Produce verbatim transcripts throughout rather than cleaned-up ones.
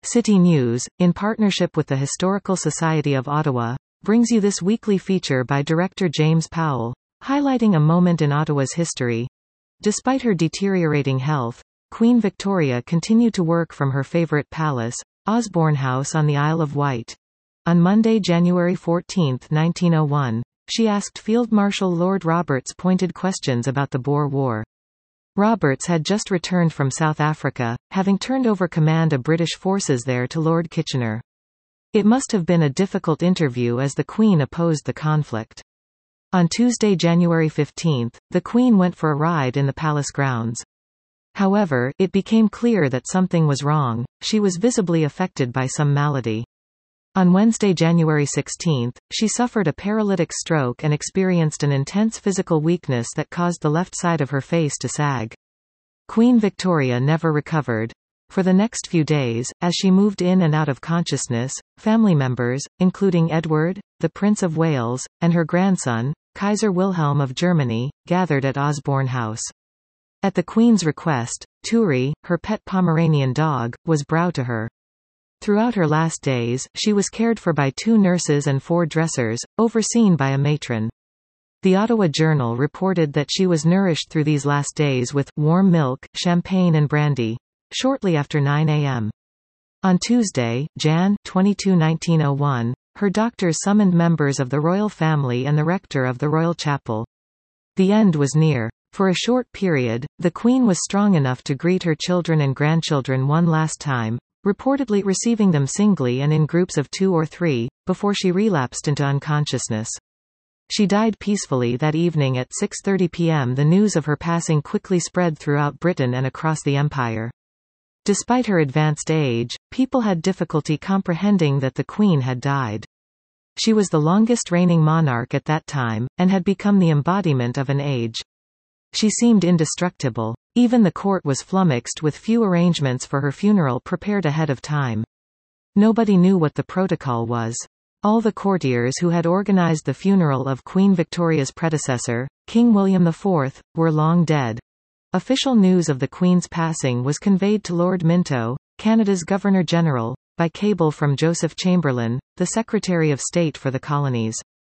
City News, in partnership with the Historical Society of Ottawa, brings you this weekly feature by director James Powell, highlighting a moment in Ottawa's history. Despite her deteriorating health, Queen Victoria continued to work from her favourite palace, Osborne House on the Isle of Wight. On Monday, January fourteenth, nineteen oh one, she asked Field Marshal Lord Roberts pointed questions about the Boer War. Roberts had just returned from South Africa, having turned over command of British forces there to Lord Kitchener. It must have been a difficult interview as the Queen opposed the conflict. On Tuesday, January fifteenth, the Queen went for a ride in the palace grounds. However, it became clear that something was wrong. She was visibly affected by some malady. On Wednesday, January sixteenth, she suffered a paralytic stroke and experienced an intense physical weakness that caused the left side of her face to sag. Queen Victoria never recovered. For the next few days, as she moved in and out of consciousness, family members, including Edward, the Prince of Wales, and her grandson, Kaiser Wilhelm of Germany, gathered at Osborne House. At the Queen's request, Turi, her pet Pomeranian dog, was brought to her. Throughout her last days, she was cared for by two nurses and four dressers, overseen by a matron. The Ottawa Journal reported that she was nourished through these last days with warm milk, champagne and brandy. Shortly after nine a m On Tuesday, January twenty-second, nineteen oh one, her doctors summoned members of the royal family and the rector of the Royal Chapel. The end was near. For a short period, the Queen was strong enough to greet her children and grandchildren one last time, reportedly receiving them singly and in groups of two or three, before she relapsed into unconsciousness. She died peacefully that evening at six thirty p m The news of her passing quickly spread throughout Britain and across the Empire. Despite her advanced age, people had difficulty comprehending that the Queen had died. She was the longest reigning monarch at that time, and had become the embodiment of an age. She seemed indestructible. Even the court was flummoxed with few arrangements for her funeral prepared ahead of time. Nobody knew what the protocol was. All the courtiers who had organized the funeral of Queen Victoria's predecessor, King William the Fourth, were long dead. Official news of the Queen's passing was conveyed to Lord Minto, Canada's Governor-General, by cable from Joseph Chamberlain, the Secretary of State for the Colonies.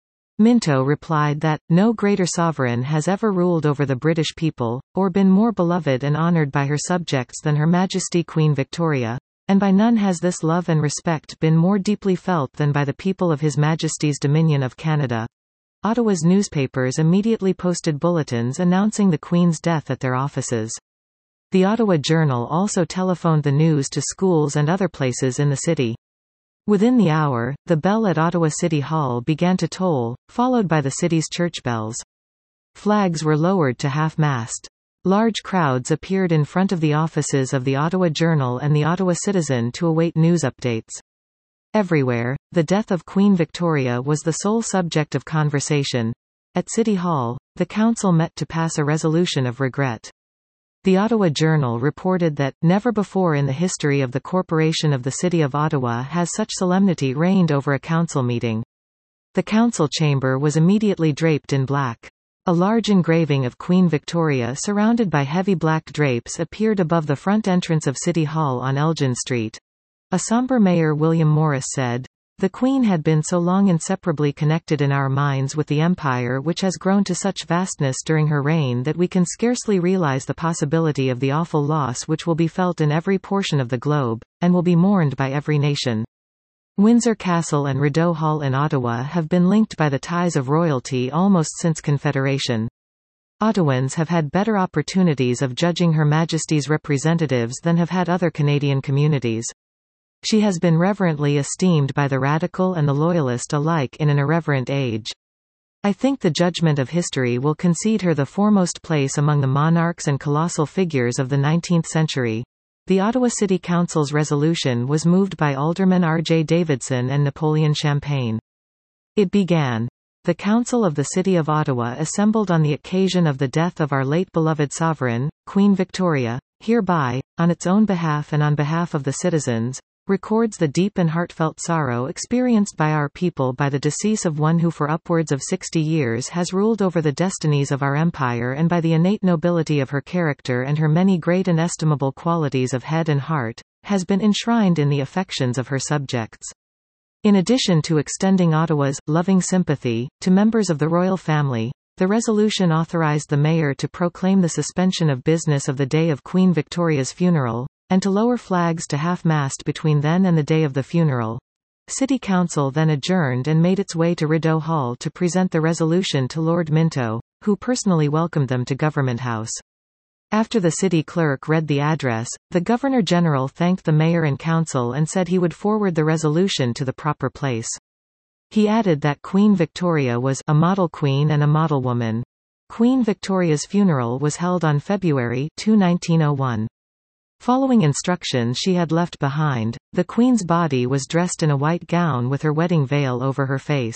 Minto replied that, "No greater sovereign has ever ruled over the British people, or been more beloved and honoured by her subjects than Her Majesty Queen Victoria, and by none has this love and respect been more deeply felt than by the people of His Majesty's Dominion of Canada." Ottawa's newspapers immediately posted bulletins announcing the Queen's death at their offices. The Ottawa Journal also telephoned the news to schools and other places in the city. Within the hour, the bell at Ottawa City Hall began to toll, followed by the city's church bells. Flags were lowered to half-mast. Large crowds appeared in front of the offices of the Ottawa Journal and the Ottawa Citizen to await news updates. Everywhere, the death of Queen Victoria was the sole subject of conversation. At City Hall, the council met to pass a resolution of regret. The Ottawa Journal reported that, never before in the history of the Corporation of the City of Ottawa has such solemnity reigned over a council meeting. The council chamber was immediately draped in black. A large engraving of Queen Victoria surrounded by heavy black drapes appeared above the front entrance of City Hall on Elgin Street. A sombre mayor William Morris said, "The Queen had been so long inseparably connected in our minds with the Empire which has grown to such vastness during her reign that we can scarcely realize the possibility of the awful loss which will be felt in every portion of the globe, and will be mourned by every nation." Windsor Castle and Rideau Hall in Ottawa have been linked by the ties of royalty almost since Confederation. Ottawans have had better opportunities of judging Her Majesty's representatives than have had other Canadian communities. She has been reverently esteemed by the radical and the loyalist alike in an irreverent age. I think the judgment of history will concede her the foremost place among the monarchs and colossal figures of the nineteenth century. The Ottawa City Council's resolution was moved by Alderman R J Davidson and Napoleon Champagne. It began, "The Council of the City of Ottawa assembled on the occasion of the death of our late beloved sovereign, Queen Victoria, hereby, on its own behalf and on behalf of the citizens, records the deep and heartfelt sorrow experienced by our people by the decease of one who for upwards of sixty years has ruled over the destinies of our empire, and by the innate nobility of her character and her many great and estimable qualities of head and heart, has been enshrined in the affections of her subjects. In addition to extending Ottawa's loving sympathy to members of the royal family, the resolution authorized the mayor to proclaim the suspension of business of the day of Queen Victoria's funeral, and to lower flags to half-mast between then and the day of the funeral. City Council then adjourned and made its way to Rideau Hall to present the resolution to Lord Minto, who personally welcomed them to Government House. After the city clerk read the address, the Governor-General thanked the mayor and council and said he would forward the resolution to the proper place. He added that Queen Victoria was a model queen and a model woman. Queen Victoria's funeral was held on February second, nineteen oh one. Following instructions she had left behind, the Queen's body was dressed in a white gown with her wedding veil over her face.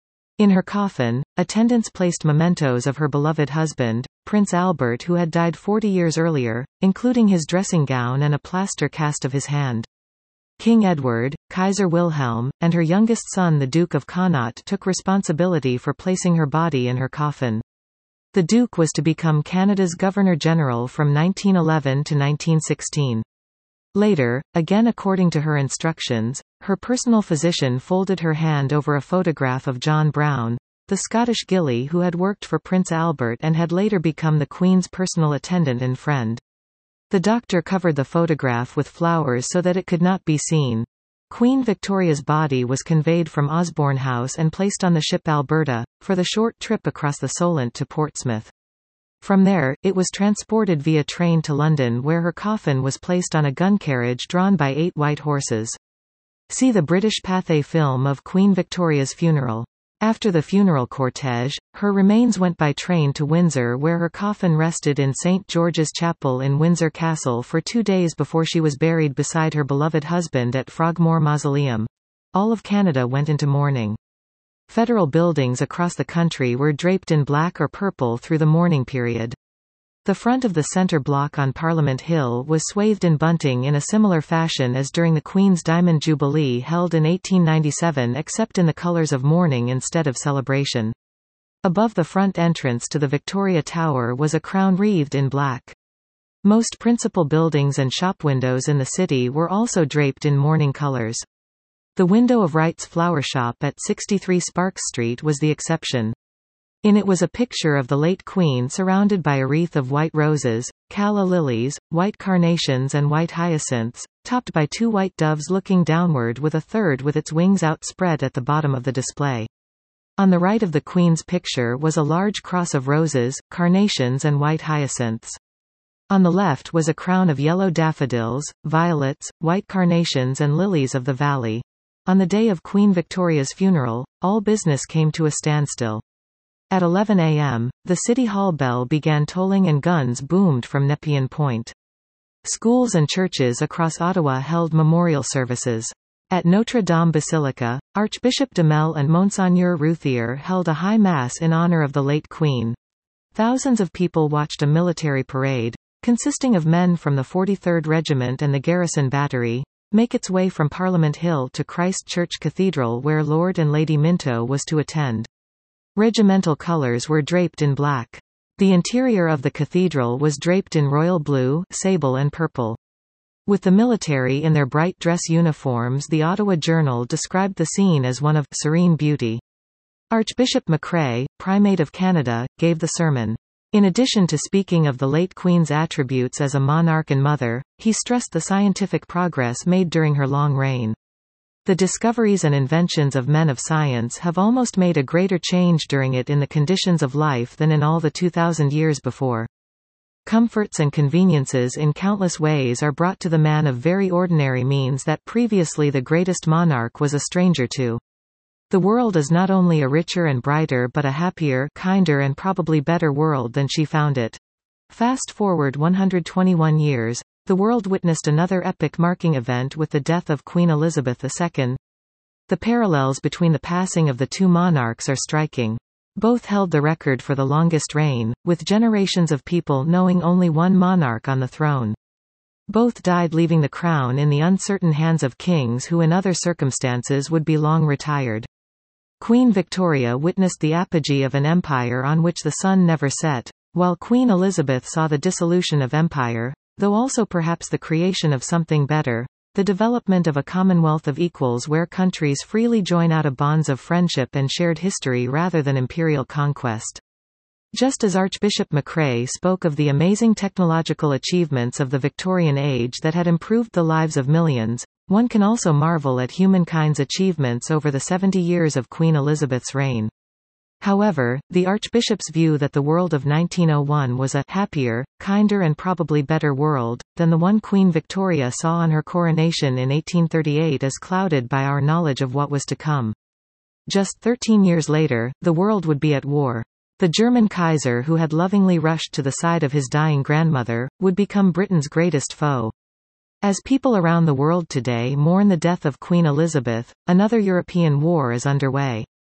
In her coffin, attendants placed mementos of her beloved husband, Prince Albert, who had died forty years earlier, including his dressing gown and a plaster cast of his hand. King Edward, Kaiser Wilhelm, and her youngest son the Duke of Connaught took responsibility for placing her body in her coffin. The Duke was to become Canada's Governor-General from nineteen eleven to nineteen sixteen. Later, again according to her instructions, her personal physician folded her hand over a photograph of John Brown, the Scottish gillie who had worked for Prince Albert and had later become the Queen's personal attendant and friend. The doctor covered the photograph with flowers so that it could not be seen. Queen Victoria's body was conveyed from Osborne House and placed on the ship Alberta, for the short trip across the Solent to Portsmouth. From there, it was transported via train to London, where her coffin was placed on a gun carriage drawn by eight white horses. See the British Pathé film of Queen Victoria's funeral. After the funeral cortege, her remains went by train to Windsor, where her coffin rested in Saint George's Chapel in Windsor Castle for two days before she was buried beside her beloved husband at Frogmore Mausoleum. All of Canada went into mourning. Federal buildings across the country were draped in black or purple through the mourning period. The front of the centre block on Parliament Hill was swathed in bunting in a similar fashion as during the Queen's Diamond Jubilee held in eighteen ninety-seven, except in the colours of mourning instead of celebration. Above the front entrance to the Victoria Tower was a crown wreathed in black. Most principal buildings and shop windows in the city were also draped in mourning colours. The window of Wright's flower shop at sixty-three Sparks Street was the exception. In it was a picture of the late Queen surrounded by a wreath of white roses, calla lilies, white carnations and white hyacinths, topped by two white doves looking downward with a third with its wings outspread at the bottom of the display. On the right of the Queen's picture was a large cross of roses, carnations and white hyacinths. On the left was a crown of yellow daffodils, violets, white carnations and lilies of the valley. On the day of Queen Victoria's funeral, all business came to a standstill. At eleven a m, the City Hall bell began tolling and guns boomed from Nepean Point. Schools and churches across Ottawa held memorial services. At Notre Dame Basilica, Archbishop de Mel and Monseigneur Routhier held a high mass in honour of the late Queen. Thousands of people watched a military parade, consisting of men from the forty-third Regiment and the Garrison Battery, make its way from Parliament Hill to Christ Church Cathedral, where Lord and Lady Minto was to attend. Regimental colours were draped in black. The interior of the cathedral was draped in royal blue, sable and purple. With the military in their bright dress uniforms, the Ottawa Journal described the scene as one of serene beauty. Archbishop McCrae, Primate of Canada, gave the sermon. In addition to speaking of the late Queen's attributes as a monarch and mother, he stressed the scientific progress made during her long reign. The discoveries and inventions of men of science have almost made a greater change during it in the conditions of life than in all the two thousand years before. Comforts and conveniences in countless ways are brought to the man of very ordinary means that previously the greatest monarch was a stranger to. The world is not only a richer and brighter but a happier, kinder and probably better world than she found it. Fast forward one hundred twenty-one years, the world witnessed another epoch-marking event with the death of Queen Elizabeth the Second. The parallels between the passing of the two monarchs are striking. Both held the record for the longest reign, with generations of people knowing only one monarch on the throne. Both died leaving the crown in the uncertain hands of kings who in other circumstances would be long retired. Queen Victoria witnessed the apogee of an empire on which the sun never set, while Queen Elizabeth saw the dissolution of empire, though also perhaps the creation of something better, the development of a commonwealth of equals where countries freely join out of bonds of friendship and shared history rather than imperial conquest. Just as Archbishop Macrae spoke of the amazing technological achievements of the Victorian age that had improved the lives of millions, one can also marvel at humankind's achievements over the seventy years of Queen Elizabeth's reign. However, the Archbishop's view that the world of nineteen oh one was a happier, kinder and probably better world than the one Queen Victoria saw on her coronation in eighteen thirty-eight is clouded by our knowledge of what was to come. Just thirteen years later, the world would be at war. The German Kaiser, who had lovingly rushed to the side of his dying grandmother, would become Britain's greatest foe. As people around the world today mourn the death of Queen Elizabeth, another European war is underway.